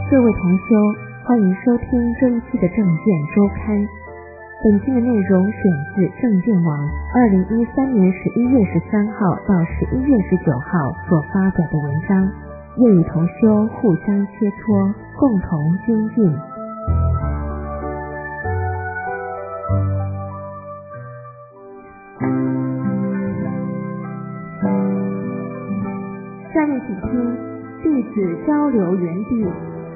各位同修，欢迎收听这一期的证件周刊。本期的内容选自证件网2013年11月13号到11月19号所发表的文章，愿与同修互相切磋，共同精进。下面请听弟子交流园地。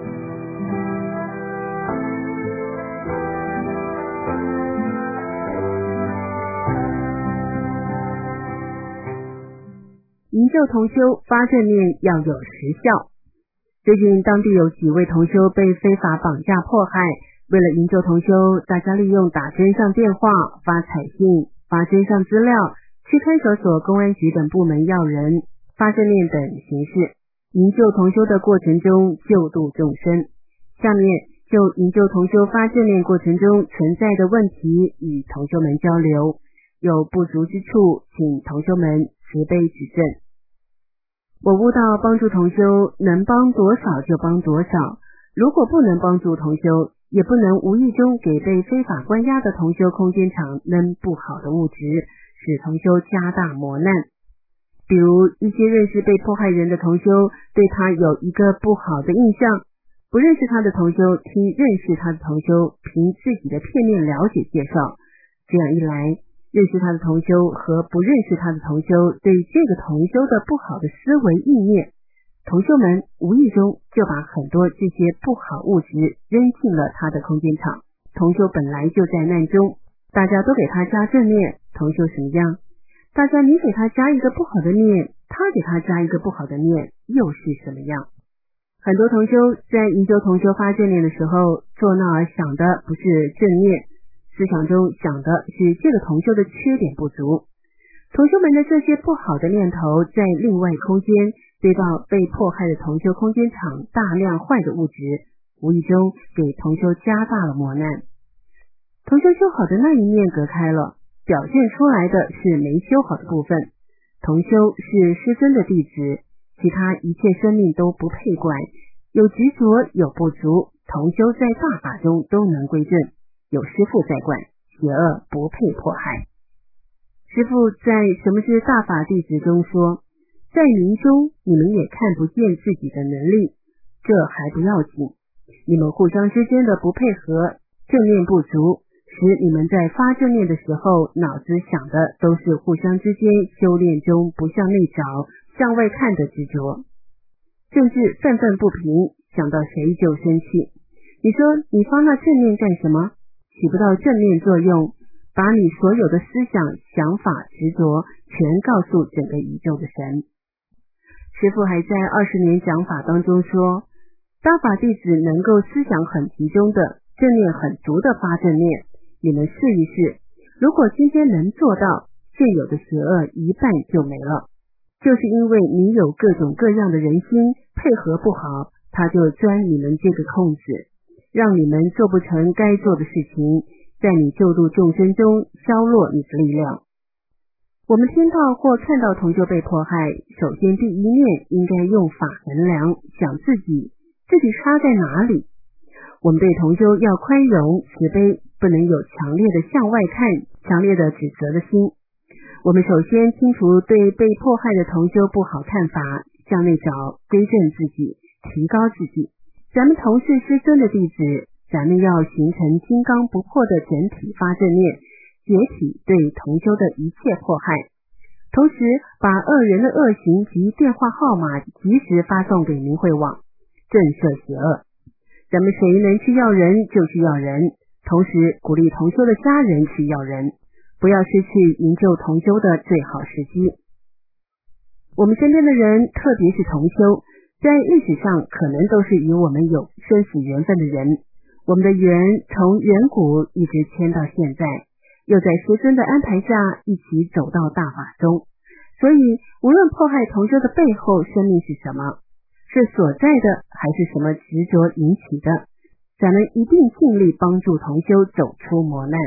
营救同修发正念要有实效。最近当地有几位同修被非法绑架迫害，为了营救同修，大家利用打真相电话、发彩信、发真相资料，去看守所、公安局等部门要人、发正念等形式，营救同修的过程中救度众生。下面就营救同修发正念过程中存在的问题与同修们交流，有不足之处，请同修们慈悲指正。我悟到帮助同修能帮多少就帮多少，如果不能帮助同修，也不能无意中给被非法关押的同修空间场扔不好的物质，使同修加大磨难。比如一些认识被迫害人的同修对他有一个不好的印象，不认识他的同修听认识他的同修凭自己的片面了解介绍，这样一来，认识他的同修和不认识他的同修对这个同修的不好的思维意念，同修们无意中就把很多这些不好物质扔进了他的空间场。同修本来就在难中，大家都给他加正念，同修什么样？大家你给他加一个不好的念，他给他加一个不好的念，又是什么样？很多同修在营救同修发正念的时候，做那儿想的不是正念，思想中想的是这个同修的缺点不足，同修们的这些不好的念头在另外空间堆到被迫害的同修空间场大量坏的物质，无意中给同修加大了磨难。同修修好的那一面隔开了，表现出来的是没修好的部分。同修是师尊的弟子，其他一切生命都不配管，有执着有不足，同修在大法中都能归正，有师父在管，邪恶不配迫害。师父在什么是大法弟子中说，在临终你们也看不见自己的能力，这还不要紧，你们互相之间的不配合，正念不足，使你们在发正念的时候脑子想的都是互相之间修炼中不向内找向外看的执着，甚至愤愤不平，想到谁就生气。你说你发那正念干什么？起不到正面作用，把你所有的思想、想法、执着全告诉整个宇宙的神。师父还在20年讲法当中说，大法弟子能够思想很集中的，正念很足的发正念，你们试一试，如果今天能做到，现有的邪恶一半就没了。就是因为你有各种各样的人心，配合不好，他就钻你们这个空子，让你们做不成该做的事情，在你救度众生中削弱你的力量。我们听到或看到同修被迫害，首先第一念应该用法衡量，想自己差在哪里。我们对同修要宽容慈悲，不能有强烈的向外看、强烈的指责的心。我们首先清除对被迫害的同修不好看法，向内找，归正自己，提高自己。咱们同是师尊的弟子，咱们要形成金刚不破的整体发正念，解体对同修的一切迫害，同时把恶人的恶行及电话号码及时发送给明慧网，震慑邪恶。咱们谁能去要人就去要人，同时鼓励同修的家人去要人，不要失去营救同修的最好时机。我们身边的人，特别是同修，在历史上可能都是与我们有生死缘分的人，我们的缘从远古一直牵到现在，又在师尊的安排下一起走到大法中。所以无论迫害同修的背后生命是什么，是所在的还是什么执着引起的，咱们一定尽力帮助同修走出磨难。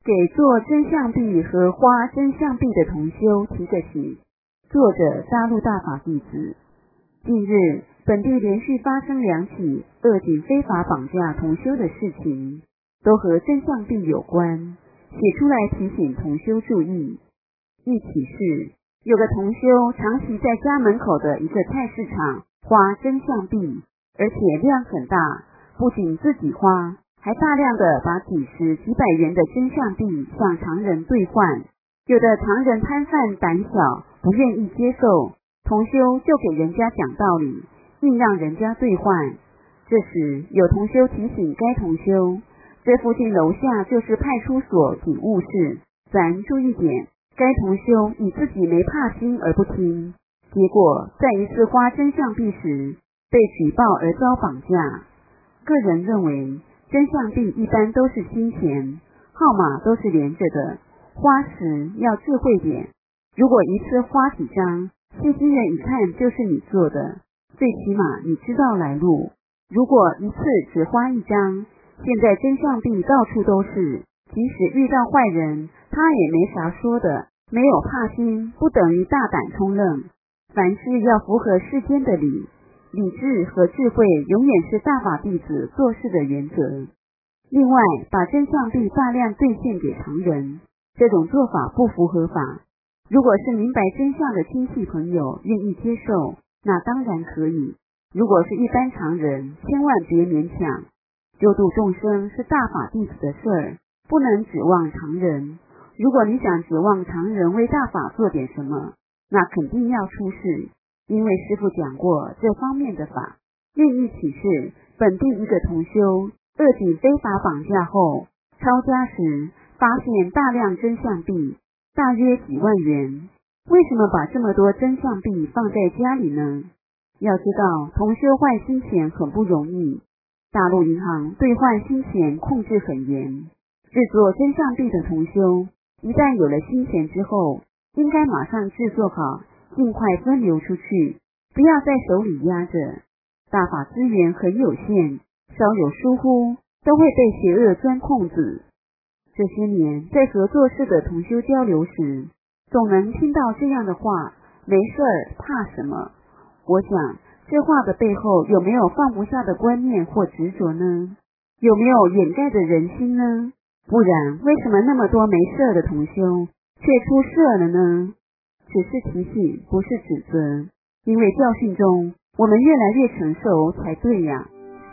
给做真相币和花真相币的同修提个醒。作者大陆大法弟子。近日，本地连续发生2起恶警非法绑架同修的事情，都和真相币有关，写出来提醒同修注意。一起是有个同修长期在家门口的一个菜市场花真相币，而且量很大，不仅自己花，还大量的把几十几百元的真相币向常人兑换。有的常人摊贩胆小，不愿意接受，同修就给人家讲道理，硬让人家兑换。这时有同修提醒该同修，这附近楼下就是派出所警务室，咱注意点。该同修以自己没怕心而不听，结果在一次花真相币时被举报而遭绑架。个人认为，真相币一般都是新钱，号码都是连着的，花时要智慧点。如果一次花几张，细心人一看就是你做的，最起码你知道来路。如果一次只花1张，现在真相币到处都是，即使遇到坏人，他也没啥说的，没有怕心，不等于大胆冲愣。凡事要符合世间的理，理智和智慧永远是大法弟子做事的原则。另外，把真相币大量兑现给常人，这种做法不符合法。如果是明白真相的亲戚朋友愿意接受，那当然可以。如果是一般常人，千万别勉强。救度众生是大法弟子的事儿，不能指望常人。如果你想指望常人为大法做点什么，那肯定要出事，因为师父讲过这方面的法。另一起是本地一个同修恶警非法绑架后，抄家时发现大量真相币，大约几万元。为什么把这么多真相币放在家里呢？要知道，同修换新钱很不容易，大陆银行兑换新钱控制很严。制作真相币的同修，一旦有了新钱之后，应该马上制作好，尽快分流出去，不要在手里压着。大法资源很有限，稍有疏忽，都会被邪恶钻空子。这些年在合作室的同修交流时，总能听到这样的话，没事儿，怕什么？我想，这话的背后有没有放不下的观念或执着呢？有没有掩盖的人心呢？不然，为什么那么多没事的同修却出事了呢？只是提醒，不是指责，因为教训中，我们越来越成熟才对呀。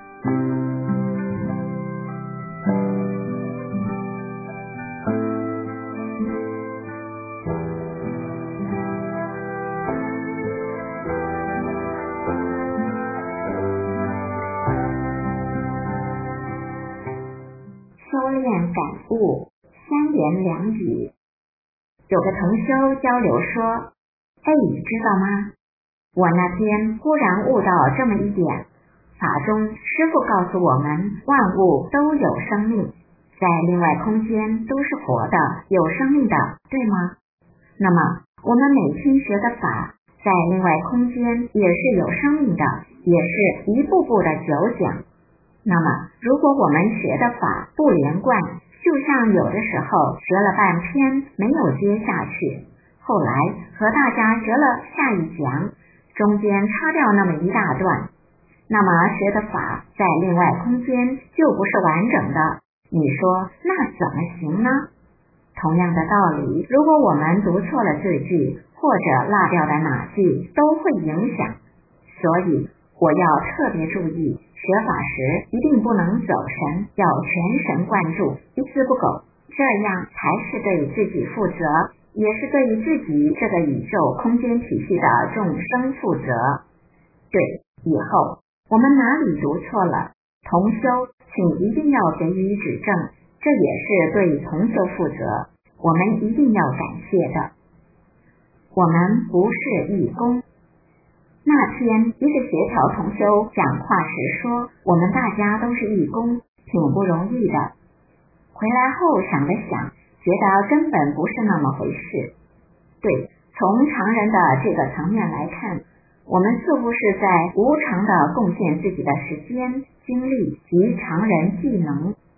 修炼感悟，3言2语。有个同修交流说，你知道吗？我那天忽然悟到这么一点，法中师父告诉我们，万物都有生命，在另外空间都是活的，有生命的，对吗？那么我们每天学的法，在另外空间也是有生命的，也是一步步的久讲。那么如果我们学的法不连贯，就像有的时候学了半天没有接下去，后来和大家学了下一讲，中间插掉那么一大段，那么学的法在另外空间就不是完整的，你说那怎么行呢？同样的道理，如果我们读错了字句，或者落掉的哪句，都会影响。所以我要特别注意，学法时一定不能走神，要全神贯注，一丝不苟，这样才是对自己负责，也是对自己这个宇宙空间体系的众生负责。对，以后我们哪里读错了，同修请一定要给予指正，这也是对同修负责，我们一定要感谢的。我们不是义工。那天一个协调同修讲话时说，我们大家都是义工，挺不容易的。回来后想了想，觉得根本不是那么回事。对，从常人的这个层面来看，我们似乎是在无偿的贡献自己的时间、精力及常人技能。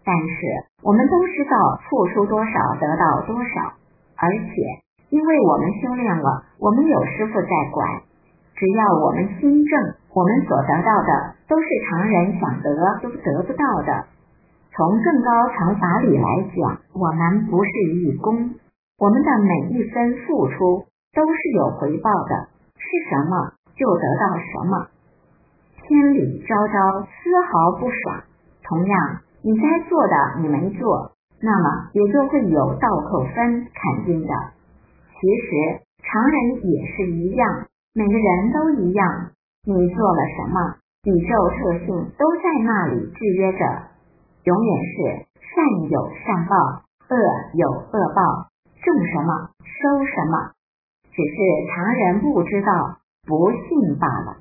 但是我们都知道付出多少得到多少，而且因为我们修炼了，我们有师父在管，只要我们心正，我们所得到的都是常人想得都得不到的。从更高层法理来讲，我们不是义工，我们的每一分付出都是有回报的，是什么就得到什么。天理昭昭，丝毫不爽。同样，你该做的你没做，那么也就会有倒扣分肯定的。其实常人也是一样，每个人都一样，你做了什么，宇宙特性都在那里制约着，永远是善有善报，恶有恶报，种什么收什么，只是常人不知道，不信罢了。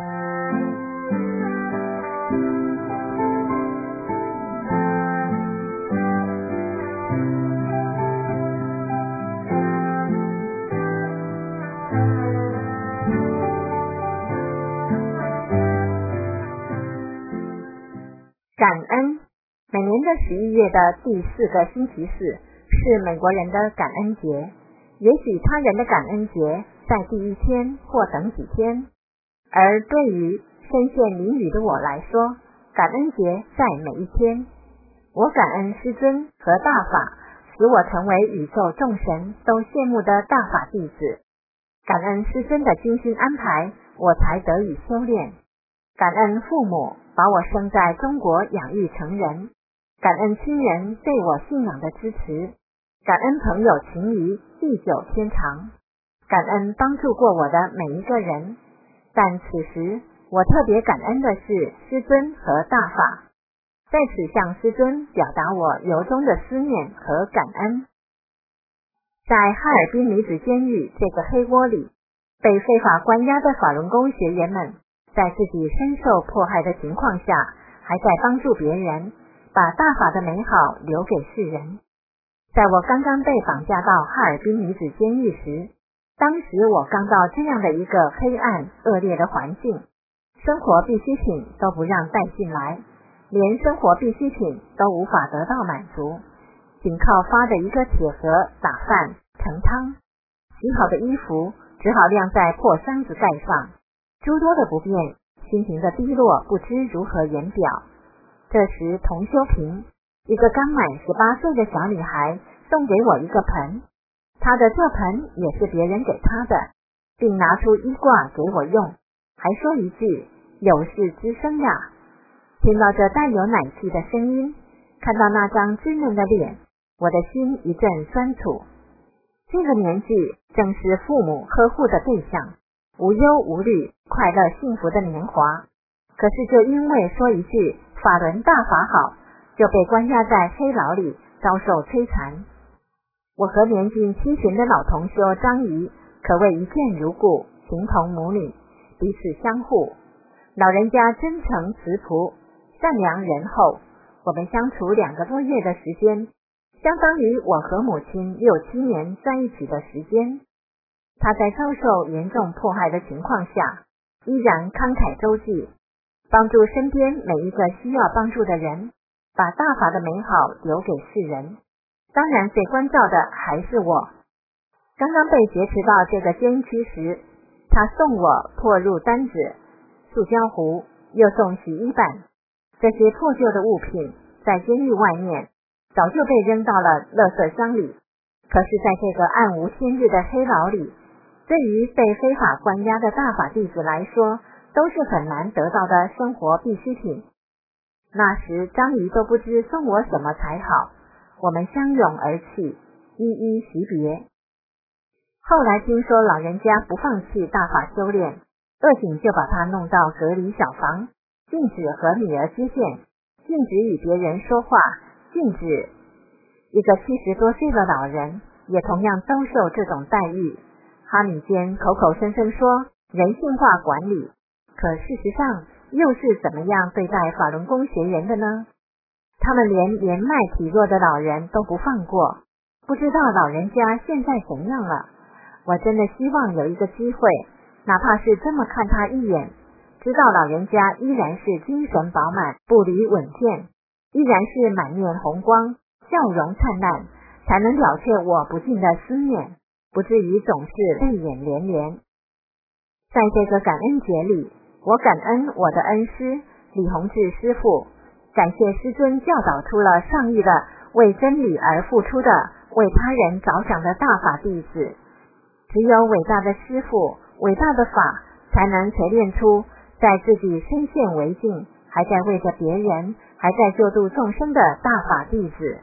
感恩，每年的11月的第4个星期四是美国人的感恩节，也许他人的感恩节在第一天或等几天，而对于身陷囹圄的我来说，感恩节在每一天。我感恩师尊和大法，使我成为宇宙众神都羡慕的大法弟子。感恩师尊的精心安排，我才得以修炼。感恩父母把我生在中国养育成人，感恩亲人对我信仰的支持，感恩朋友情谊地久天长，感恩帮助过我的每一个人。但此时我特别感恩的是师尊和大法，在此向师尊表达我由衷的思念和感恩。在哈尔滨女子监狱这个黑窝里，被非法关押的法轮功学员们在自己深受迫害的情况下，还在帮助别人，把大法的美好留给世人。在我刚刚被绑架到哈尔滨女子监狱时，当时我刚到这样的一个黑暗恶劣的环境，生活必需品都不让带进来，连生活必需品都无法得到满足，仅靠发的一个铁盒打饭盛汤，洗好的衣服只好晾在破箱子盖上，诸多的不便，心情的低落不知如何言表。这时童修平，一个刚满18岁的小女孩，送给我一个盆，她的这盆也是别人给她的，并拿出衣挂给我用，还说一句有事之声呀。听到这带有奶气的声音，看到那张稚嫩的脸，我的心一阵酸楚。这个年纪正是父母呵护的对象，无忧无虑，快乐幸福的年华，可是就因为说一句法轮大法好，就被关押在黑牢里遭受摧残。我和年近70的老同修张姨可谓一见如故，情同母女，彼此相护。老人家真诚慈朴，善良仁厚，我们相处2个多月的时间，相当于我和母亲6、7年在一起的时间。他在遭受严重迫害的情况下，依然慷慨周济，帮助身边每一个需要帮助的人，把大法的美好留给世人。当然最关照的还是我。刚刚被劫持到这个监区时，他送我破入单子、塑胶壶，又送洗衣板，这些破旧的物品在监狱外面早就被扔到了垃圾箱里，可是在这个暗无天日的黑牢里，对于被非法关押的大法弟子来说，都是很难得到的生活必需品。那时张姨都不知送我什么才好，我们相拥而泣，一一惜别。后来听说老人家不放弃大法修炼，恶警就把他弄到隔离小房，禁止和女儿接见，禁止与别人说话，禁止。一个70多岁的老人也同样遭受这种待遇。哈米间口口声声说人性化管理，可事实上又是怎么样对待法轮功学员的呢？他们连年迈体弱的老人都不放过，不知道老人家现在怎样了。我真的希望有一个机会，哪怕是这么看他一眼，知道老人家依然是精神饱满，步履稳健， 依然是满面红光，笑容灿烂，才能了却我不尽的思念，不至于总是泪眼连连。在这个感恩节里，我感恩我的恩师李洪志师父，感谢师尊教导出了上亿的为真理而付出的为他人着想的大法弟子。只有伟大的师父，伟大的法，才能锤炼出在自己身陷为境，还在为着别人，还在救度众生的大法弟子。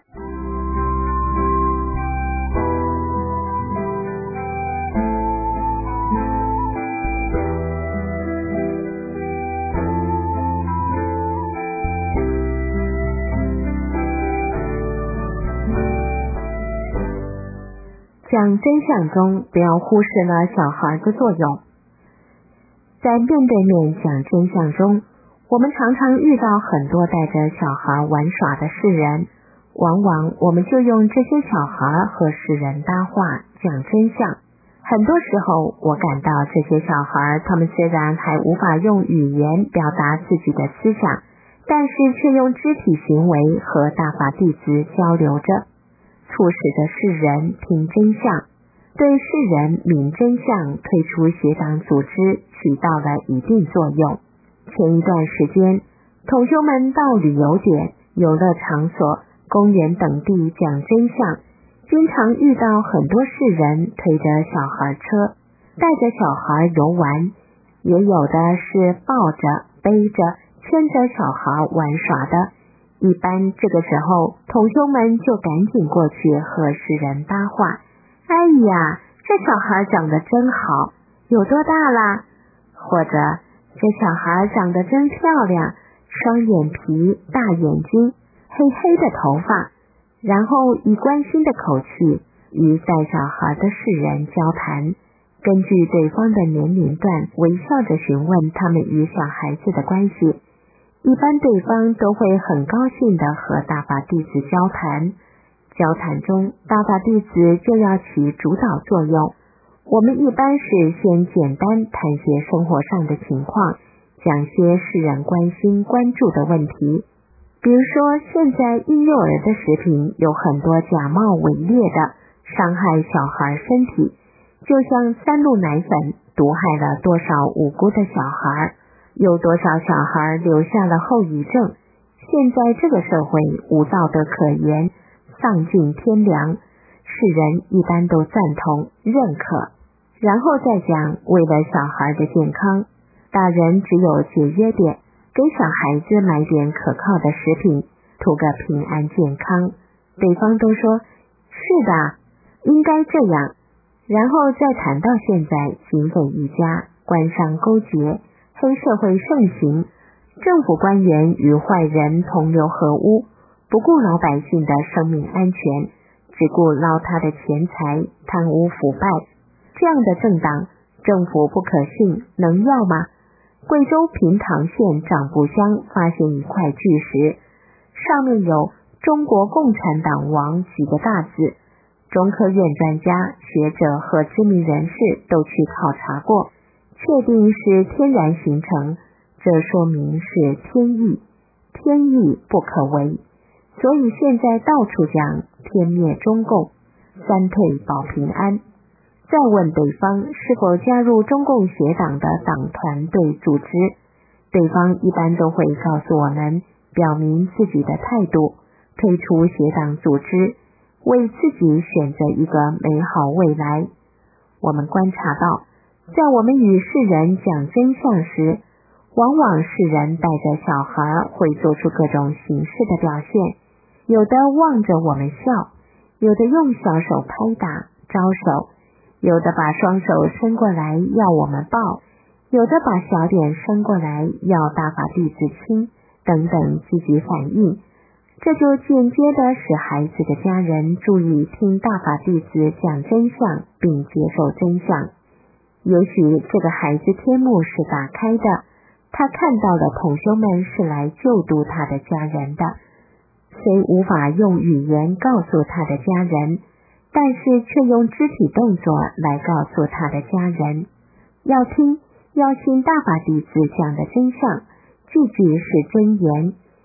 讲真相中，不要忽视了小孩的作用。在面对面讲真相中，我们常常遇到很多带着小孩玩耍的世人，往往我们就用这些小孩和世人搭话讲真相。很多时候，我感到这些小孩，他们虽然还无法用语言表达自己的思想，但是却用肢体行为和大法弟子交流着，促使着世人听真相，对世人明真相，退出邪党组织起到了一定作用。前一段时间，同修们到旅游点、游乐场所、公园等地讲真相，经常遇到很多世人推着小孩车，带着小孩游玩，也有的是抱着、背着、牵着小孩玩耍的。一般这个时候，同修们就赶紧过去和世人搭话。哎呀，这小孩长得真好，有多大啦？或者这小孩长得真漂亮，双眼皮、大眼睛，黑黑的头发。然后以关心的口气与带小孩的世人交谈，根据对方的年龄段微笑着询问他们与小孩子的关系。一般对方都会很高兴地和大法弟子交谈，交谈中大法弟子就要起主导作用。我们一般是先简单谈些生活上的情况，讲些世人关心关注的问题。比如说，现在婴幼儿的食品有很多假冒伪劣的，伤害小孩身体，就像3鹿奶粉毒害了多少无辜的小孩，有多少小孩留下了后遗症。现在这个社会无道德可言，丧尽天良，世人一般都赞同认可。然后再讲，为了小孩的健康，大人只有节约点，给小孩子买点可靠的食品，图个平安健康。对方都说是的，应该这样。然后再谈到现在警匪一家，官商勾结，黑社会盛行，政府官员与坏人同流合污，不顾老百姓的生命安全，只顾捞他的钱财，贪污腐败。这样的政党，政府不可信，能要吗？贵州平塘县长埠乡发现一块巨石，上面有中国共产党亡几个大字。中科院专家、学者和知名人士都去考察过，确定是天然形成，这说明是天意，天意不可违。所以现在到处讲天灭中共，三退保平安。再问对方是否加入中共邪党的党团队组织，对方一般都会告诉我们，表明自己的态度，退出邪党组织，为自己选择一个美好未来。我们观察到，在我们与世人讲真相时，往往世人带着小孩会做出各种形式的表现，有的望着我们笑，有的用小手拍打招手，有的把双手伸过来要我们抱，有的把小脸伸过来要大法弟子亲，等等积极反应。这就间接地使孩子的家人注意听大法弟子讲真相，并接受真相。也许这个孩子天目是打开的，他看到了同修们是来救度他的家人的，虽无法用语言告诉他的家人，但是却用肢体动作来告诉他的家人，要听，要信大法弟子讲的真相，句句是真言。小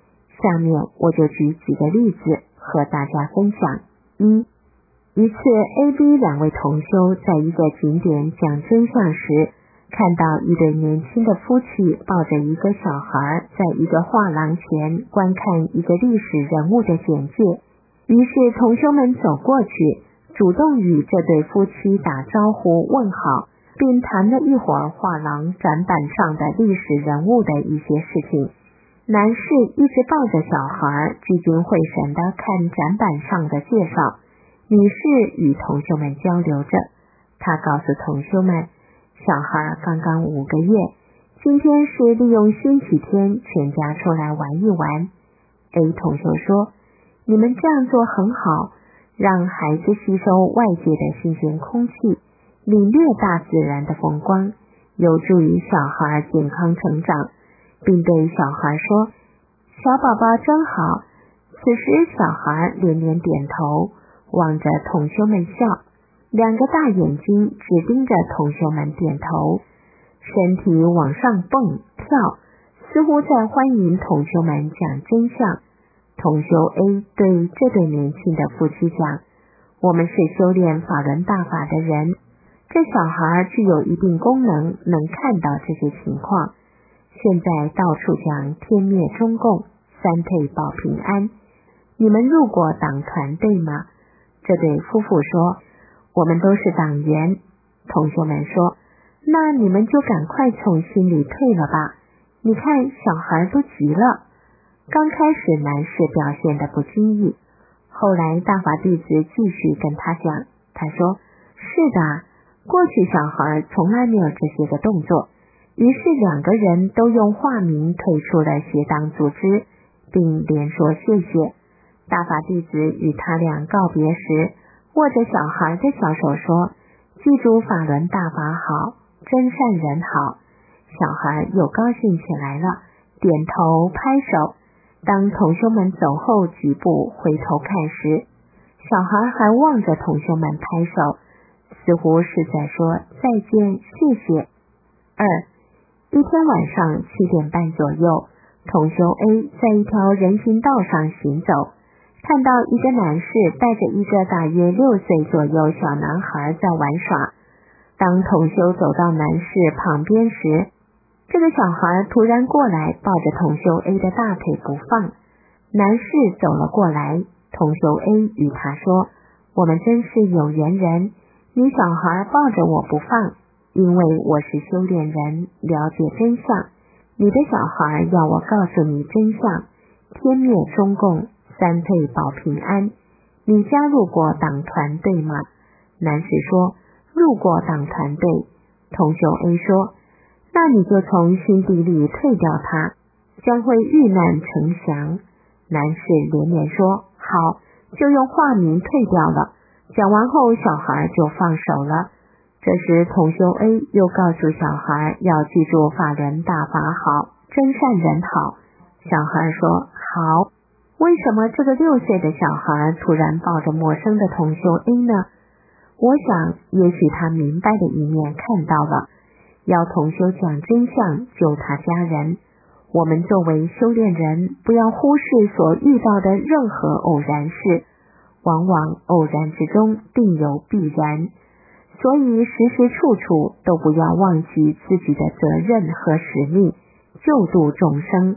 下面我就举几个例子和大家分享。一次 A、B 两位同修在一个景点讲真相时，看到一对年轻的夫妻抱着一个小孩在一个画廊前观看一个历史人物的简介，于是同修们走过去，主动与这对夫妻打招呼问好，并谈了一会儿画廊展板上的历史人物的一些事情。男士一直抱着小孩聚精会神地看展板上的介绍，女士与同修们交流着。她告诉同修们，小孩刚刚5个月，今天是利用星期天全家出来玩一玩。A 同修说，你们这样做很好，让孩子吸收外界的新鲜空气，领略大自然的风光，有助于小孩健康成长，并对小孩说，小宝宝真好。此时小孩连连点头，望着同修们笑，两个大眼睛只盯着同修们点头，身体往上蹦跳，似乎在欢迎同修们讲真相。同修 A 对这对年轻的夫妻讲，我们是修炼法轮大法的人，这小孩具有一定功能，能看到这些情况。现在到处讲天灭中共，三退保平安，你们入过党团队吗？这对夫妇说，我们都是党员。同学们说，那你们就赶快从心里退了吧，你看小孩都急了。刚开始男士表现得不经意，后来大法弟子继续跟他讲，他说，是的，过去小孩从来没有这些个动作。于是两个人都用化名退出了邪党组织，并连说谢谢。大法弟子与他俩告别时，握着小孩的小手说，记住法轮大法好，真善人好。小孩又高兴起来了，点头拍手。当同修们走后几步回头看时，小孩还望着同修们拍手，似乎是在说再见谢谢。一天晚上7点半左右，同修 A 在一条人行道上行走，看到一个男士带着一个大约6岁左右小男孩在玩耍。当同修走到男士旁边时，这个小孩突然过来抱着同修 A 的大腿不放。男士走了过来，同修 A 与他说，我们真是有缘人，你小孩抱着我不放，因为我是修炼人，了解真相，你的小孩要我告诉你真相，天灭中共，三退保平安。你加入过党团队吗？男士说，入过党团队。同修 A 说，那你就从心底里退掉它，将会遇难成祥。男士连连说，好，就用化名退掉了。讲完后小孩就放手了。这时同修 A 又告诉小孩要记住法轮大法好，真善人好。小孩说好。为什么这个6岁的小孩突然抱着陌生的同修 A 呢？我想也许他明白的一面看到了，要同修讲真相，救他家人。我们作为修炼人，不要忽视所遇到的任何偶然事，往往偶然之中定有必然，所以时时处处都不要忘记自己的责任和使命，救度众生。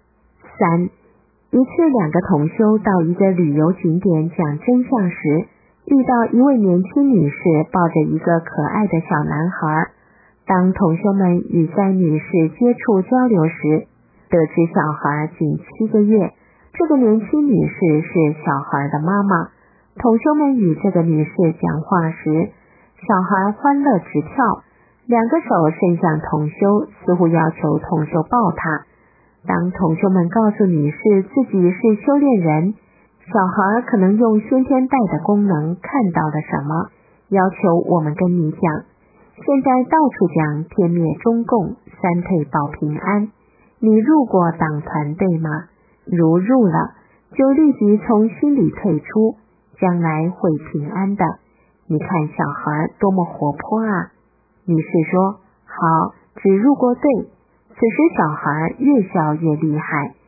一次2个同修到一个旅游景点讲真相时，遇到一位年轻女士抱着一个可爱的小男孩。当同修们与该女士接触交流时，得知小孩仅7个月，这个年轻女士是小孩的妈妈。同修们与这个女士讲话时，小孩欢乐直跳，2个手伸向同修，似乎要求同修抱他。当同修们告诉女士自己是修炼人，小孩可能用先天带的功能看到了什么，要求我们跟你讲。现在到处讲天灭中共，三退保平安。你入过党团队吗？如入了，就立即从心里退出，将来会平安的。你看小孩多么活泼啊！女士说，好，只入过队。此时小孩越笑越厉害。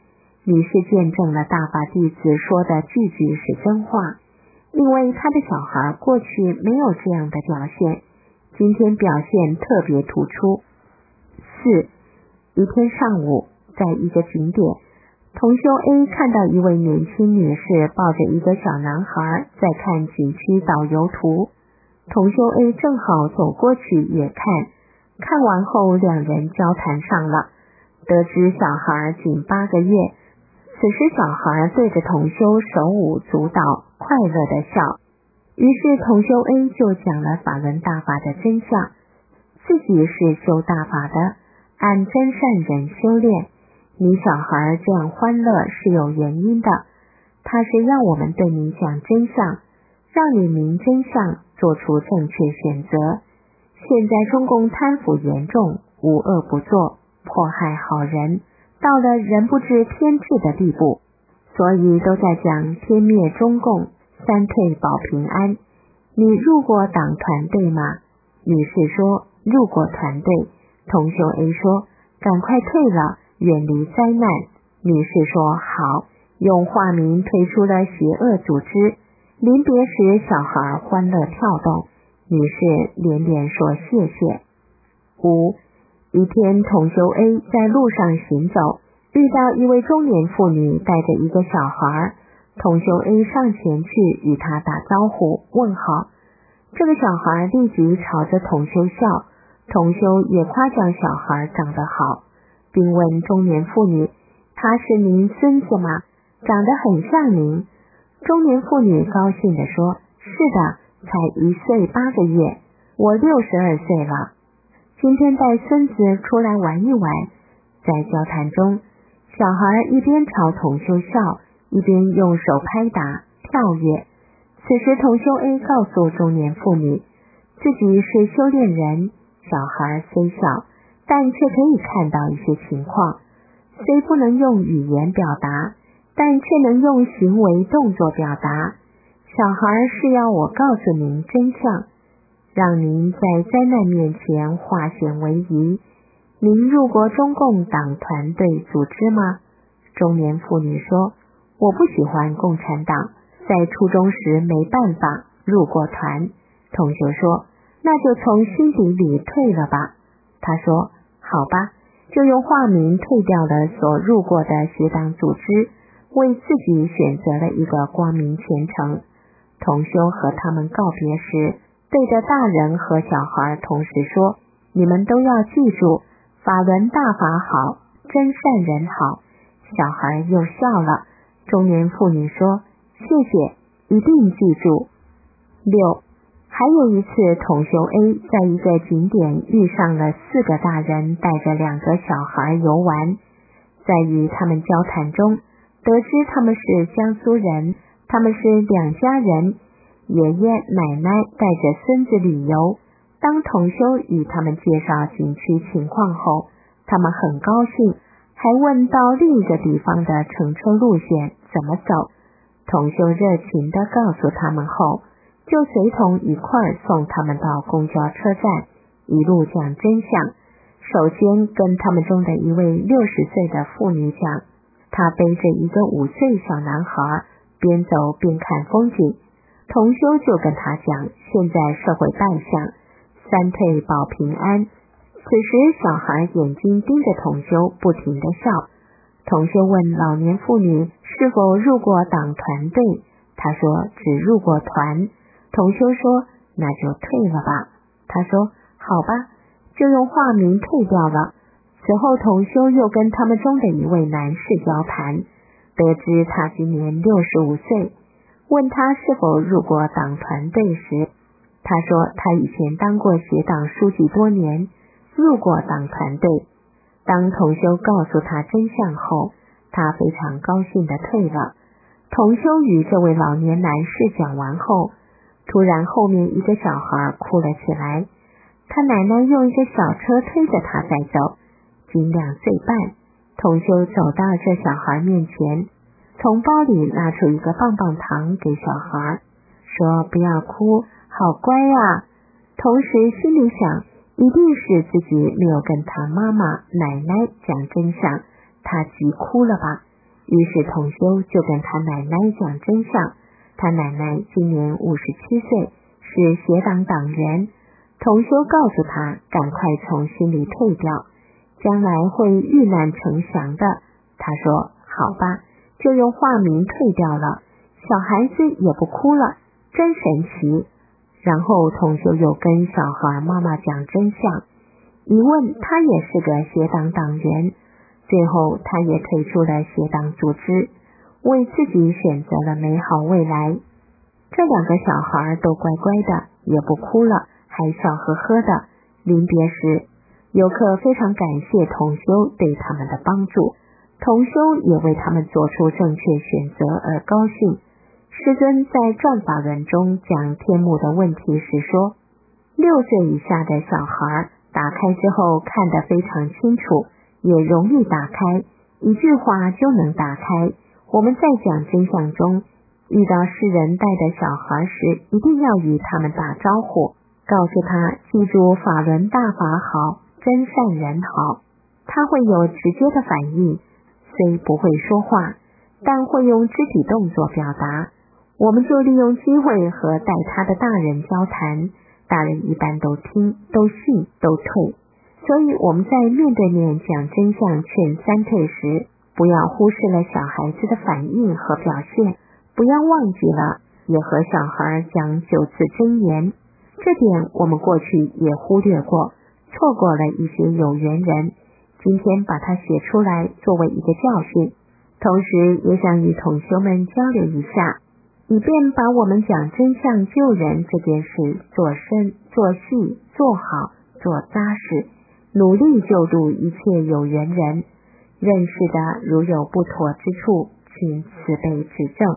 于是见证了大法弟子说的句句是真话，因为他的小孩过去没有这样的表现，今天表现特别突出。4. 一天上午，在一个景点，同修 A 看到一位年轻女士抱着一个小男孩在看景区导游图，同修 A 正好走过去也看完后两人交谈上了，得知小孩仅8个月。此时小孩对着同修手舞足蹈，快乐地笑。于是同修 A 就讲了法轮大法的真相，自己是修大法的，按真善忍修炼。你小孩这样欢乐是有原因的，他是要我们对你讲真相，让你明真相，做出正确选择。现在中共贪腐严重，无恶不作，迫害好人，到了人不知天治的地步，所以都在讲天灭中共，三退保平安。你入过党团队吗？女士说入过团队。同修 A 说赶快退了，远离灾难。女士说好，用化名退出了邪恶组织。临别时小孩欢乐跳动，女士连连说谢谢。5. 一天同修 A 在路上行走，遇到一位中年妇女带着一个小孩，同修 A 上前去与她打招呼问好，这个小孩立即朝着同修笑，同修也夸奖小孩长得好，并问中年妇女，他是您孙子吗？长得很像您。中年妇女高兴地说，是的，才1岁8个月，我62岁了，今天带孙子出来玩一玩。在交谈中，小孩一边朝同修笑，一边用手拍打跳跃。此时同修 A 告诉中年妇女，自己是修炼人，小孩虽小，但却可以看到一些情况，虽不能用语言表达，但却能用行为动作表达。小孩是要我告诉您真相，让您在灾难面前化险为夷。您入过中共党团队组织吗？中年妇女说，我不喜欢共产党，在初中时没办法入过团。同学说，那就从心底里退了吧。他说，好吧，就用化名退掉了所入过的学党组织，为自己选择了一个光明前程。同修和他们告别时，对着大人和小孩同时说，你们都要记住，法轮大法好，真善人好。小孩又笑了。中年妇女说，谢谢，一定记住。6. 还有一次同修 A 在一个景点遇上了4个大人带着2个小孩游玩，在与他们交谈中，得知他们是江苏人，他们是2家人，爷爷奶奶带着孙子旅游。当同修与他们介绍景区情况后，他们很高兴，还问到另一个地方的乘车路线怎么走。同修热情地告诉他们后，就随同一块送他们到公交车站，一路讲真相。首先跟他们中的一位60岁的妇女讲，她背着一个5岁小男孩，边走边看风景。同修就跟他讲，现在社会扮相，三退保平安。此时小孩眼睛盯着同修，不停地笑。同修问老年妇女是否入过党团队，他说只入过团。同修说那就退了吧。他说好吧，就用化名退掉了。此后同修又跟他们中的一位男士交谈，得知他今年65岁，问他是否入过党团队时，他说他以前当过学党书记多年，入过党团队。当同修告诉他真相后，他非常高兴地退了。同修与这位老年男士讲完后，突然后面一个小孩哭了起来，他奶奶用一个小车推着他在走。仅2岁半，同修走到这小孩面前，从包里拿出一个棒棒糖给小孩，说不要哭，好乖啊。同时心里想，一定是自己没有跟他妈妈奶奶讲真相，他急哭了吧。 于是同修就跟他奶奶讲真相。他奶奶今年57岁，是邪党党员。同修告诉他赶快从心里退掉，将来会遇难成祥的。他说好吧，就用化名退掉了，小孩子也不哭了，真神奇。然后同修又跟小孩妈妈讲真相，一问他也是个邪党党员，最后他也退出了邪党组织，为自己选择了美好未来。这2个小孩都乖乖的，也不哭了，还笑呵呵的。临别时，游客非常感谢同修对他们的帮助，同修也为他们做出正确选择而高兴。师尊在转法轮中讲天目的问题时说，6岁以下的小孩打开之后看得非常清楚，也容易打开，一句话就能打开。我们在讲真相中，遇到世人带的小孩时，一定要与他们打招呼，告诉他记住法轮大法好，真善人好。他会有直接的反应，虽不会说话，但会用肢体动作表达。我们就利用机会和带他的大人交谈，大人一般都听，都信，都退。所以我们在面对面讲真相劝三退时，不要忽视了小孩子的反应和表现，不要忘记了也和小孩讲9次真言。这点我们过去也忽略过，错过了一些有缘人，今天把它写出来作为一个教训，同时也想与同修们交流一下，以便把我们讲真相救人这件事做深、做细、做好、做扎实，努力救助一切有缘人。认识的如有不妥之处，请慈悲指正。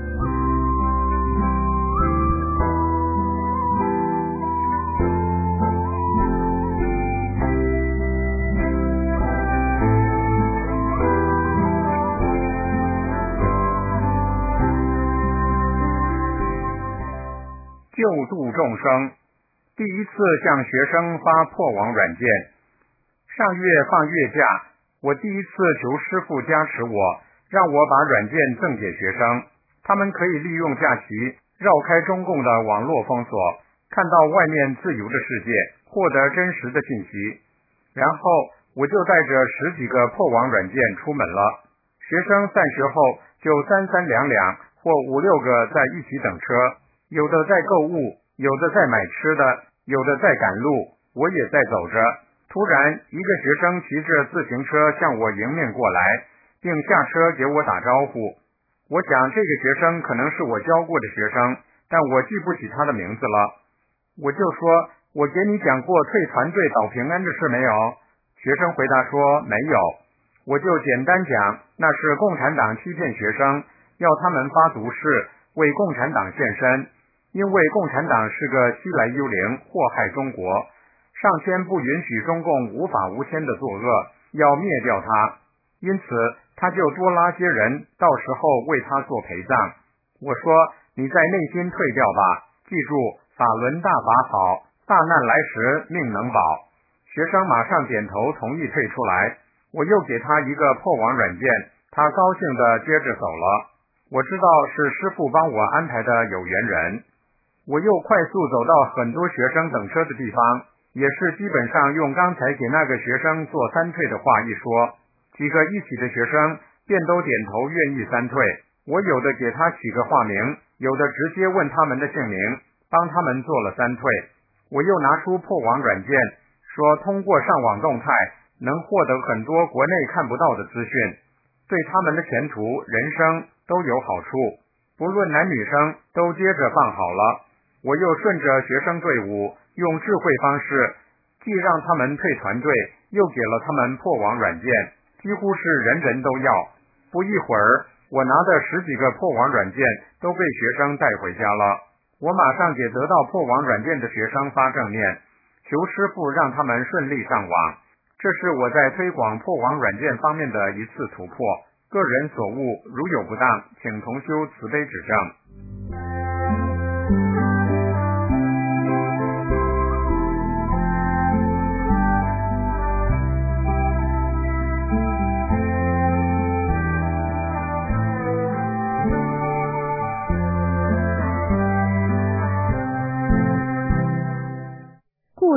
救度众生，第一次向学生发破网软件。上月放月假，我第一次求师父加持我，让我把软件赠给学生，他们可以利用假期绕开中共的网络封锁，看到外面自由的世界，获得真实的信息。然后我就带着10几个破网软件出门了。学生散学后就3、3、2、2或5、6个在一起等车，有的在购物，有的在买吃的，有的在赶路，我也在走着。突然一个学生骑着自行车向我迎面过来，并下车给我打招呼。我想这个学生可能是我教过的学生，但我记不起他的名字了。我就说，我给你讲过退团队保平安的事没有？学生回答说没有。我就简单讲，那是共产党欺骗学生，要他们发毒誓为共产党献身，因为共产党是个西来幽灵，祸害中国，上天不允许中共无法无天的作恶，要灭掉他，因此他就多拉些人，到时候为他做陪葬。我说你在内心退掉吧，记住法轮大法好，大难来时命能保。学生马上点头同意退出来，我又给他一个破网软件，他高兴地接着走了。我知道是师父帮我安排的有缘人。我又快速走到很多学生等车的地方，也是基本上用刚才给那个学生做3退的话一说，几个一起的学生便都点头愿意3退。我有的给他起个化名，有的直接问他们的姓名，帮他们做了3退。我又拿出破网软件，说通过上网动态能获得很多国内看不到的资讯，对他们的前途人生都有好处，不论男女生都接着放好了。我又顺着学生队伍用智慧方式，既让他们退团队，又给了他们破网软件，几乎是人人都要。不一会儿，我拿的10几个破网软件都被学生带回家了。我马上给得到破网软件的学生发正念，求师父让他们顺利上网。这是我在推广破网软件方面的一次突破，个人所悟，如有不当，请同修慈悲指正。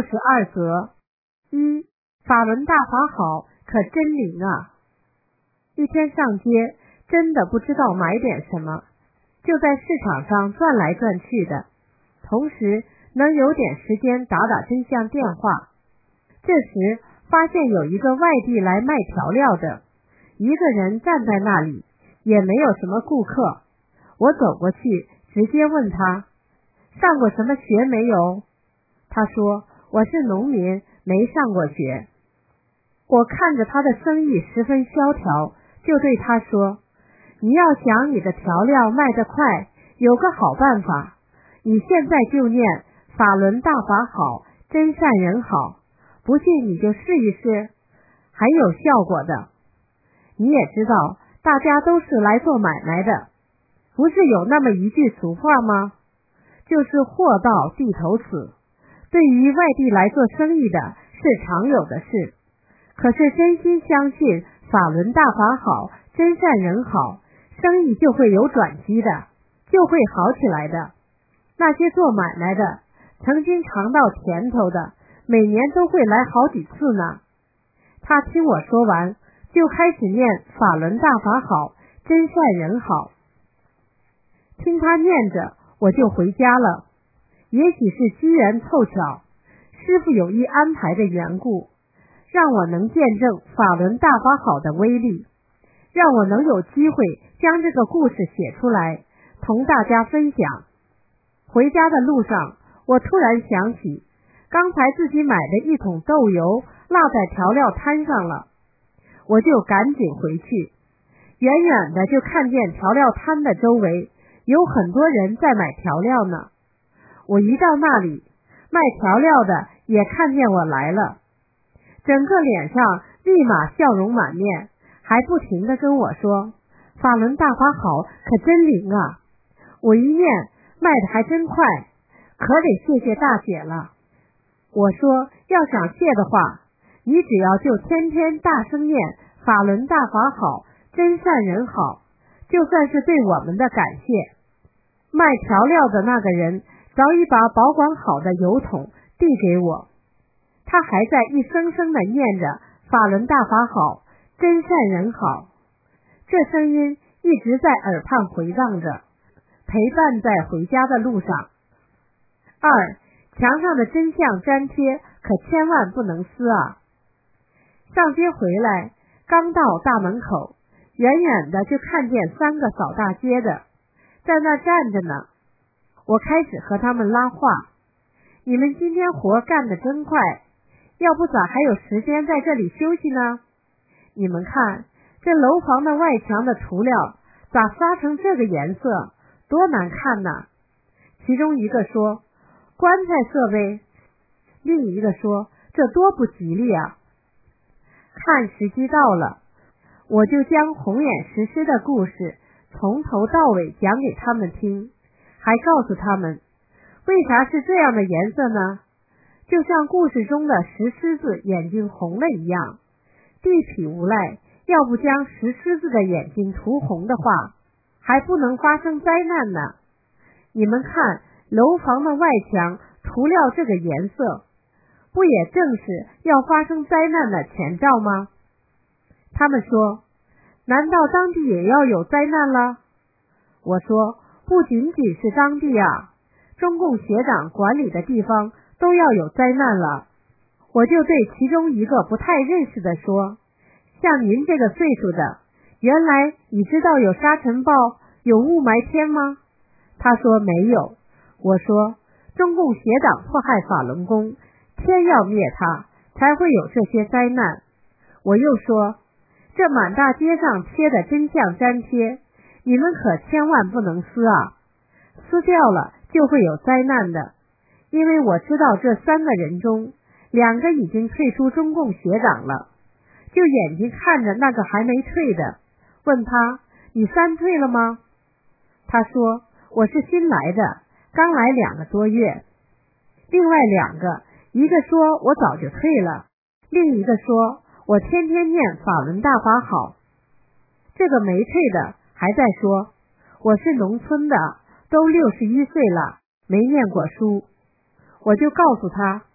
62则。一，法轮大法好，可真灵啊！一天上街，真的不知道买点什么，就在市场上转来转去的，同时能有点时间打打真相电话。这时发现有一个外地来卖调料的，一个人站在那里，也没有什么顾客。我走过去，直接问他上过什么学没有？他说我是农民，没上过学。我看着他的生意十分萧条，就对他说，你要想你的调料卖得快，有个好办法，你现在就念法轮大法好，真善人好，不信你就试一试，还有效果的。你也知道大家都是来做买卖的，不是有那么一句俗话吗？就是货到地头死，对于外地来做生意的是常有的事，可是真心相信法轮大法好，真善人好，生意就会有转机的，就会好起来的。那些做买卖的，曾经尝到甜头的，每年都会来好几次呢。他听我说完，就开始念法轮大法好，真善人好。听他念着，我就回家了。也许是机缘凑巧，师父有意安排的缘故，让我能见证法轮大法好的威力，让我能有机会将这个故事写出来，同大家分享。回家的路上，我突然想起，刚才自己买的一桶豆油落在调料摊上了，我就赶紧回去。远远的就看见调料摊的周围有很多人在买调料呢。我一到那里，卖调料的也看见我来了，整个脸上立马笑容满面，还不停地跟我说，法轮大法好，可真灵啊！我一念，卖的还真快，可得谢谢大姐了。我说，要想谢的话，你只要就天天大声念法轮大法好，真善人好，就算是对我们的感谢。卖调料的那个人早已把保管好的油桶递给我，他还在一声声地念着法轮大法好，真善人好，这声音一直在耳畔回荡着，陪伴在回家的路上。二，墙上的真相粘贴可千万不能撕啊！上街回来，刚到大门口，远远的就看见3个扫大街的在那站着呢。我开始和他们拉话，你们今天活干得真快，要不咋还有时间在这里休息呢？你们看这楼房的外墙的涂料咋刷成这个颜色，多难看呢。其中一个说，棺材色呗。另一个说，这多不吉利啊。看时机到了，我就将红眼石狮的故事从头到尾讲给他们听，还告诉他们为啥是这样的颜色呢？就像故事中的石狮子眼睛红了一样，地痞无赖要不将石狮子的眼睛涂红的话，还不能发生灾难呢。你们看楼房的外墙涂料这个颜色，不也正是要发生灾难的前兆吗？他们说，难道当地也要有灾难了？我说，不仅仅是当地啊，中共学长管理的地方都要有灾难了。我就对其中一个不太认识的说，像您这个岁数的，原来你知道有沙尘暴，有雾霾天吗？他说没有。我说，中共邪党迫害法轮功，天要灭他，才会有这些灾难。我又说，这满大街上贴的真相粘贴，你们可千万不能撕啊，撕掉了就会有灾难的。因为我知道这3个人中，2个已经退出中共学党了，就眼睛看着那个还没退的，问他，你3退了吗？他说，我是新来的，刚来2个多月。另外2个，一个说我早就退了，另一个说我天天念法轮大法好。这个没退的还在说，我是农村的，都61岁了，没念过书。我就告诉他，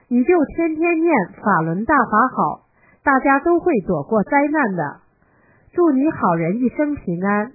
你就天天念法轮大法好，大家都会躲过灾难的。祝你好人一生平安。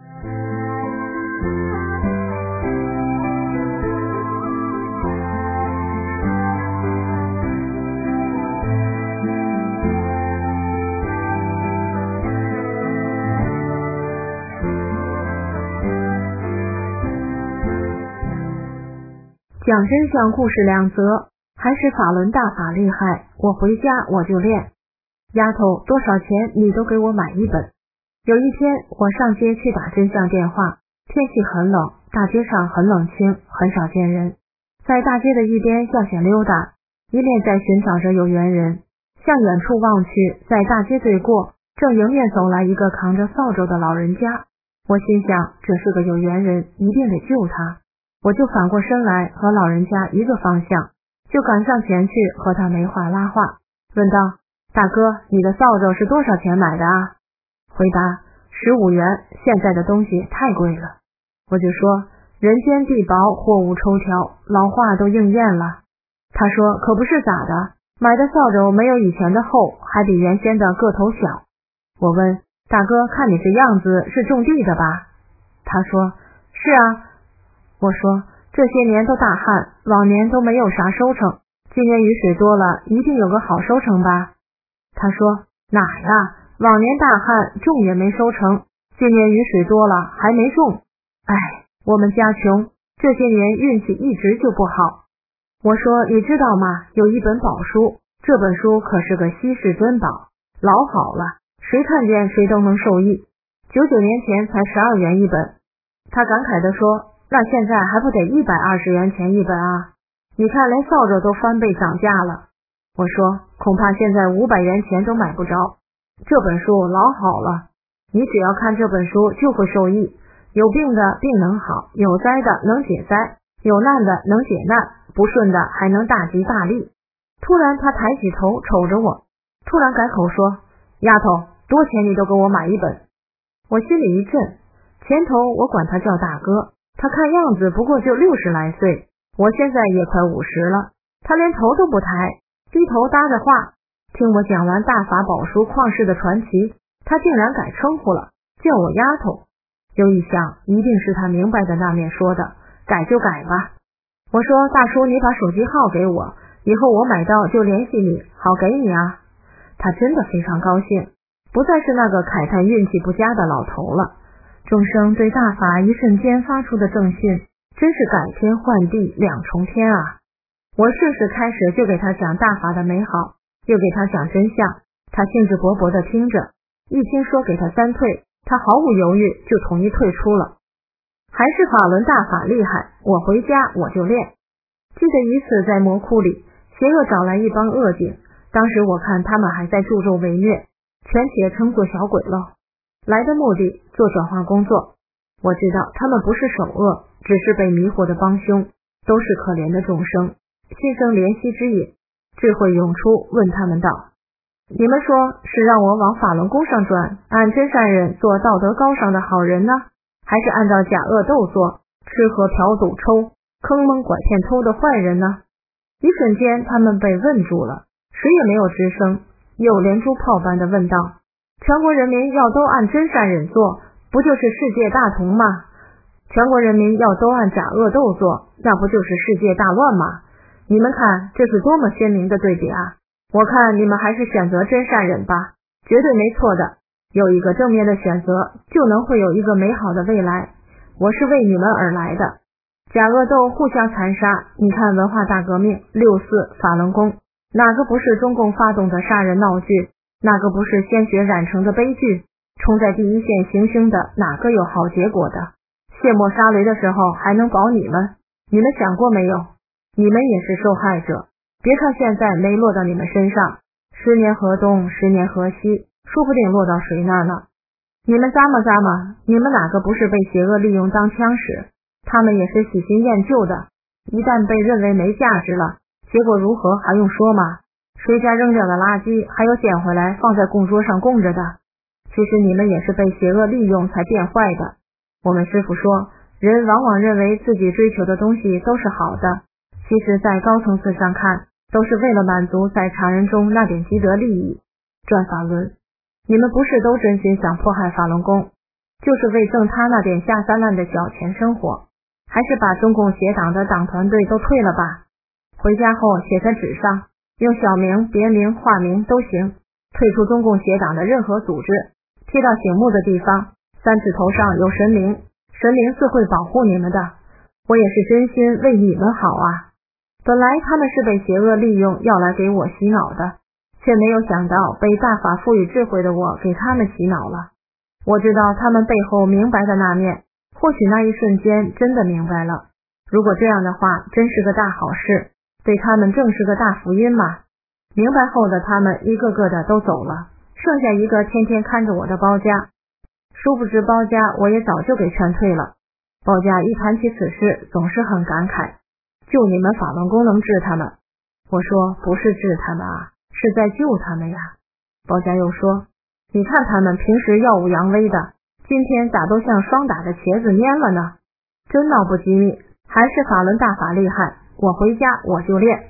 讲真相故事2则，还是法轮大法厉害，我回家我就练。丫头，多少钱你都给我买一本。有一天我上街去打真相电话，天气很冷，大街上很冷清，很少见人。在大街的一边向前溜达，一面在寻找着有缘人。向远处望去，在大街对过，正迎面走来一个扛着扫帚的老人家。我心想，这是个有缘人，一定得救他。我就反过身来和老人家一个方向，就赶上前去和他没话拉话，问道：大哥，你的扫帚是多少钱买的啊？回答：15元，现在的东西太贵了。我就说：人间地薄，货物抽条，老话都应验了。他说：可不是咋的，买的扫帚没有以前的厚，还比原先的个头小。我问：大哥，看你这样子是种地的吧？他说：是啊。我说：这些年都大旱，往年都没有啥收成，今年雨水多了，一定有个好收成吧？他说：哪呀，往年大旱，种也没收成，今年雨水多了，还没种。哎，我们家穷，这些年运气一直就不好。我说：你知道吗？有一本宝书，这本书可是个稀世珍宝，老好了，谁看见谁都能受益。99年前才12元一本。他感慨地说：那现在还不得120元钱一本啊？你看连扫帚都翻倍涨价了。我说：恐怕现在500元钱都买不着。这本书老好了，你只要看这本书就会受益。有病的病能好，有灾的能解灾，有难的能解难，不顺的还能大吉大利。突然他抬起头瞅着我，突然改口说：丫头，多钱你都给我买一本。我心里一震，前头我管他叫大哥，他看样子不过就60来岁，我现在也快50了，他连头都不抬，低头搭着话。听我讲完大法宝书旷世的传奇，他竟然改称呼了，叫我丫头。有一想，一定是他明白的那面说的，改就改吧。我说：大叔，你把手机号给我，以后我买到就联系你，好给你啊。他真的非常高兴，不再是那个慨叹运气不佳的老头了。众生对大法一瞬间发出的正信，真是改天换地两重天啊。我顺势开始就给他讲大法的美好，又给他讲真相，他兴致勃勃地听着，一听说给他3退，他毫无犹豫就统一退出了。还是法轮大法厉害，我回家我就练。记得一次在魔窟里，邪恶找来一帮恶警，当时我看他们还在助纣为虐，全且称作小鬼喽。来的目的做转化工作，我知道他们不是首恶，只是被迷惑的帮凶，都是可怜的众生，心生怜惜之意，智慧涌出，问他们道：你们说是让我往法轮功上转，按真善忍做道德高尚的好人呢，还是按照假恶斗做，吃喝嫖赌抽，坑蒙拐骗偷的坏人呢？一瞬间他们被问住了，谁也没有吱声，又连珠炮般的问道：全国人民要都按真善忍做，不就是世界大同吗？全国人民要都按假恶斗做，那不就是世界大乱吗？你们看这是多么鲜明的对比啊！我看你们还是选择真善忍吧，绝对没错的。有一个正面的选择，就能会有一个美好的未来。我是为你们而来的。假恶斗互相残杀，你看文化大革命、6·4、法轮功，哪个不是中共发动的杀人闹剧？哪个不是鲜血染成的悲剧？冲在第一线行凶的，哪个有好结果的？卸磨杀雷的时候还能保你们？你们想过没有？你们也是受害者。别看现在没落到你们身上，10年河东10年河西，说不定落到谁那儿呢。你们咂摸，你们哪个不是被邪恶利用当枪使？他们也是喜新厌旧的，一旦被认为没价值了，结果如何还用说吗？谁家扔掉的垃圾还有捡回来放在供桌上供着的？其实你们也是被邪恶利用才变坏的。我们师父说，人往往认为自己追求的东西都是好的，其实在高层次上看， 都是为了满足在常人中那点积德利益。转法轮，你们不是都真心想迫害法轮功，就是为挣他那点下三滥的小钱生活，还是把中共协党的党团队都退了吧？回家后写在纸上，用小名、别名、化名都行，退出中共协党的任何组织，贴到醒目的地方，三指头上有神灵，神灵自会保护你们的。我也是真心为你们好啊。本来他们是被邪恶利用要来给我洗脑的，却没有想到被大法赋予智慧的我给他们洗脑了。我知道他们背后明白的那面，或许那一瞬间真的明白了。如果这样的话，真是个大好事，对他们正是个大福音嘛。明白后的他们一个个的都走了，剩下一个天天看着我的包家。殊不知包家我也早就给劝退了。包家一谈起此事总是很感慨，就你们法轮功能治他们。我说不是治他们啊，是在救他们呀。包家又说，你看他们平时耀武扬威的，今天咋都像霜打的茄子蔫了呢？真闹不机密，还是法轮大法厉害，我回家我就练。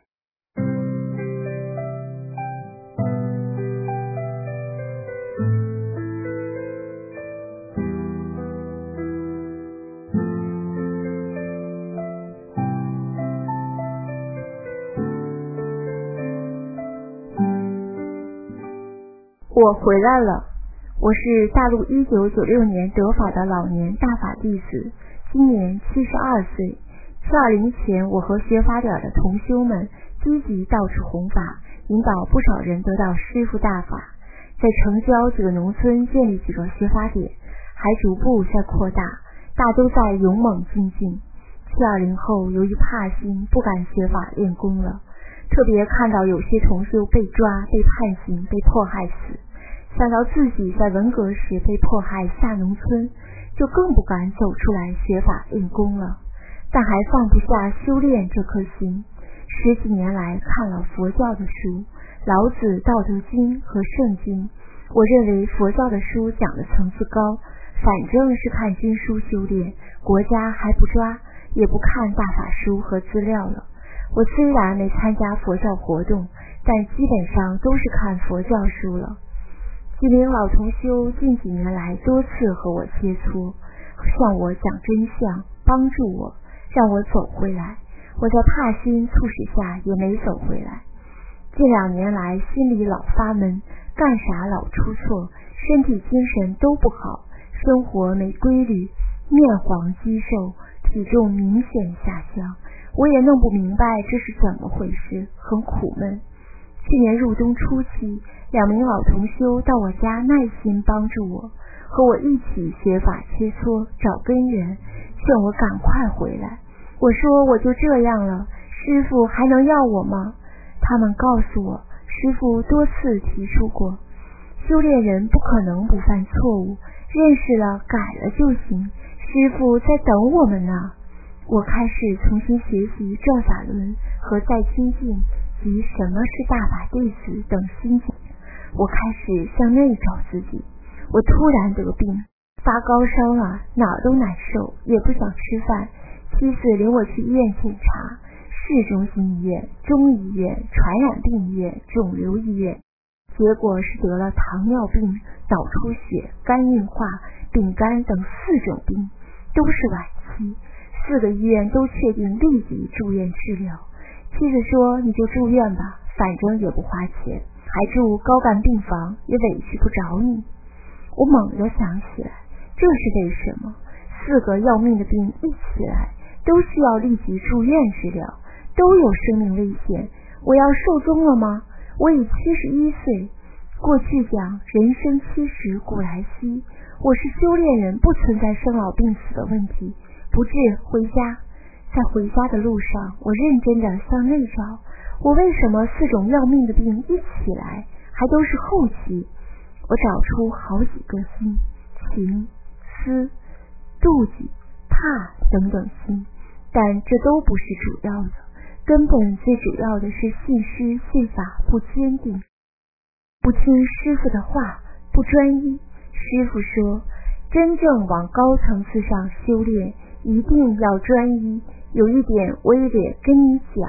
我回来了，我是大陆1996年得法的老年大法弟子，今年72岁。720前，我和学法点的同修们积极到处弘法，引导不少人得到师父大法，在城郊几个农村建立几个学法点，还逐步在扩大，大都在勇猛精进。720后，由于怕心，不敢学法练功了。特别看到有些同修被抓、被判刑、被迫害死，想到自己在文革时被迫害下农村，就更不敢走出来学法练功了。但还放不下修炼这颗心。10几年来看了佛教的书，老子、道德经和圣经，我认为佛教的书讲的层次高，反正是看经书修炼，国家还不抓，也不看大法书和资料了。我虽然没参加佛教活动，但基本上都是看佛教书了。几名老同修近几年来多次和我切磋，向我讲真相，帮助我，让我走回来。我在怕心促使下也没走回来。近2年来心里老发闷，干啥老出错，身体精神都不好，生活没规律，面黄肌瘦，体重明显下降。我也弄不明白这是怎么回事，很苦闷。去年入冬初期，2名老同修到我家耐心帮助我，和我一起学法切磋，找根源，劝我赶快回来。我说我就这样了，师父还能要我吗？他们告诉我，师父多次提出过，修炼人不可能不犯错误，认识了改了就行，师父在等我们呢。我开始重新学习转法轮和再清净及什么是大法弟子等心境。我开始向内找自己。我突然得病，发高烧了，哪儿都难受，也不想吃饭。妻子领我去医院检查，市中心医院、中医院、传染病医院、肿瘤医院，结果是得了糖尿病、脑出血、肝硬化、丙肝等4种病，都是晚期。4个医院都确定立即住院治疗。妻子说，你就住院吧，反正也不花钱，还住高干病房，也委屈不着你。我猛地想起来，这是为什么？4个要命的病一起来，都需要立即住院治疗，都有生命危险。我要寿终了吗？我已71岁。过去讲人生70古来稀，我是修炼人，不存在生老病死的问题。不治回家。在回家的路上，我认真地向内找，我为什么4种要命的病一起来，还都是后期？我找出好几个心，情、思、妒忌、怕等等心，但这都不是主要的，根本最主要的是信师信法不坚定，不听师父的话，不专一。师父说，真正往高层次上修炼，一定要专一。有一点我也得跟你讲，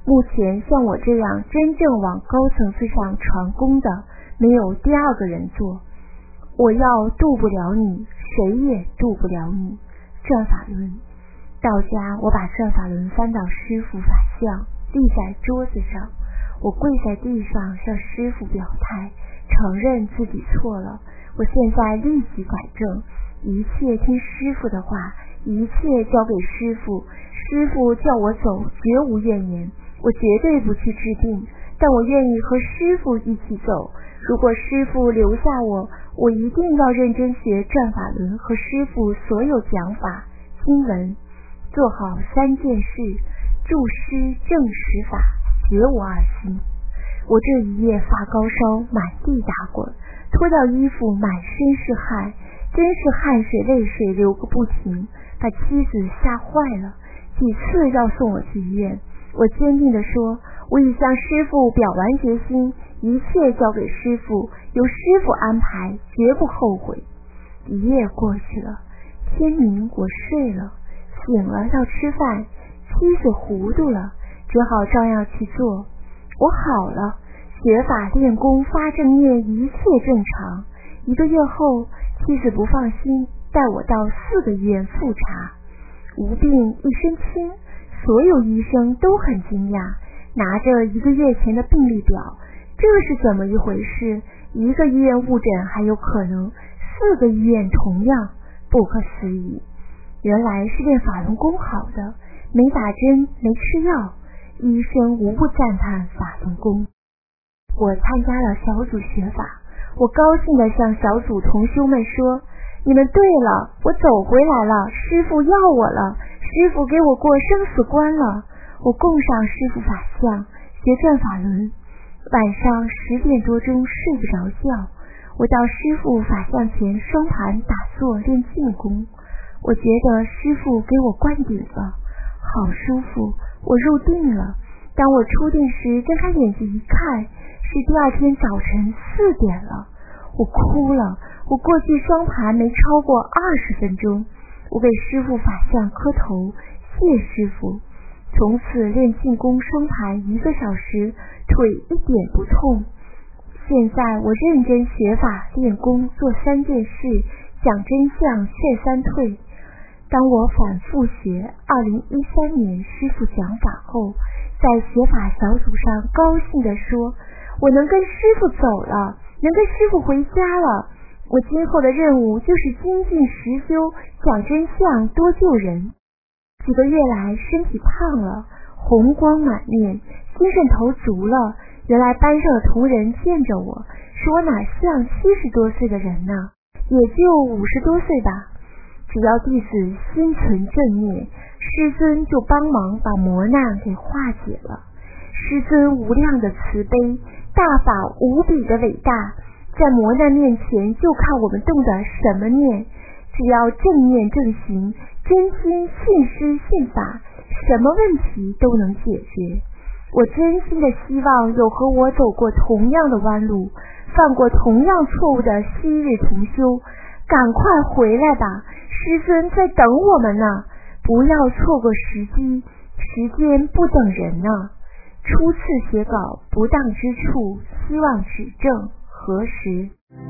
目前像我这样真正往高层次上传功的，没有第二个人做。我要渡不了你，谁也渡不了你。转法轮。到家，我把转法轮翻到师父法像，立在桌子上。我跪在地上向师父表态，承认自己错了。我现在立即改正，一切听师父的话，一切交给师父。师父叫我走，绝无怨言。我绝对不去治病，但我愿意和师父一起走。如果师父留下我，我一定要认真学转法轮和师父所有讲法经文，做好3件事：助师、正实法，绝无二心。我这一夜发高烧，满地打滚，脱掉衣服，满身是汗，真是汗水泪水流个不停，把妻子吓坏了，几次要送我去医院。我坚定地说，我已向师父表完决心，一切交给师父，由师父安排，绝不后悔。一夜过去了，天明我睡了，醒了要吃饭，妻子糊涂了，只好照样去做。我好了，学法练功发正念，一切正常。1个月后，妻子不放心，带我到4个医院复查，无病一身轻。所有医生都很惊讶，拿着1个月前的病历表，这是怎么一回事？1个医院误诊还有可能，4个医院同样，不可思议。原来是练法轮功好的，没打针，没吃药，医生无不赞叹法轮功。我参加了小组学法，我高兴地向小组同修们说，你们对了，我走回来了，师父要我了，师父给我过生死关了。我供上师父法像，学转法轮。晚上10点多钟睡不着觉，我到师父法像前双盘打坐练静功。我觉得师父给我灌顶了，好舒服，我入定了。当我出定时，睁开眼睛一看，是第二天早晨4点了。我哭了，我过去双盘没超过20分钟，我给师父法像磕头，谢师父。从此练静功双盘1个小时，腿一点不痛。现在我认真学法练功，做3件事，讲真相，劝3退。当我反复学2013年师父讲法后，在学法小组上高兴地说，我能跟师父走了，能跟师父回家了。我今后的任务就是精进实修，讲真相，多救人。几个月来身体胖了，红光满面，精神头足了。原来班上的同仁见着我，说我哪像70多岁的人呢，也就50多岁吧。只要弟子心存正念，师尊就帮忙把磨难给化解了。师尊无量的慈悲，大法无比的伟大，在磨难面前就看我们动的什么念。只要正念正行，真心信师信法，什么问题都能解决。我真心的希望有和我走过同样的弯路，犯过同样错误的昔日同修，赶快回来吧，师尊在等我们呢，不要错过时机，时间不等人呢。初次写稿，不当之处，希望指正，核实。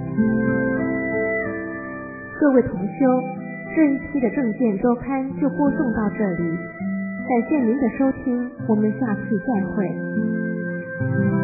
各位同修，这一期的正见周刊就播送到这里，感谢您的收听，我们下次再会。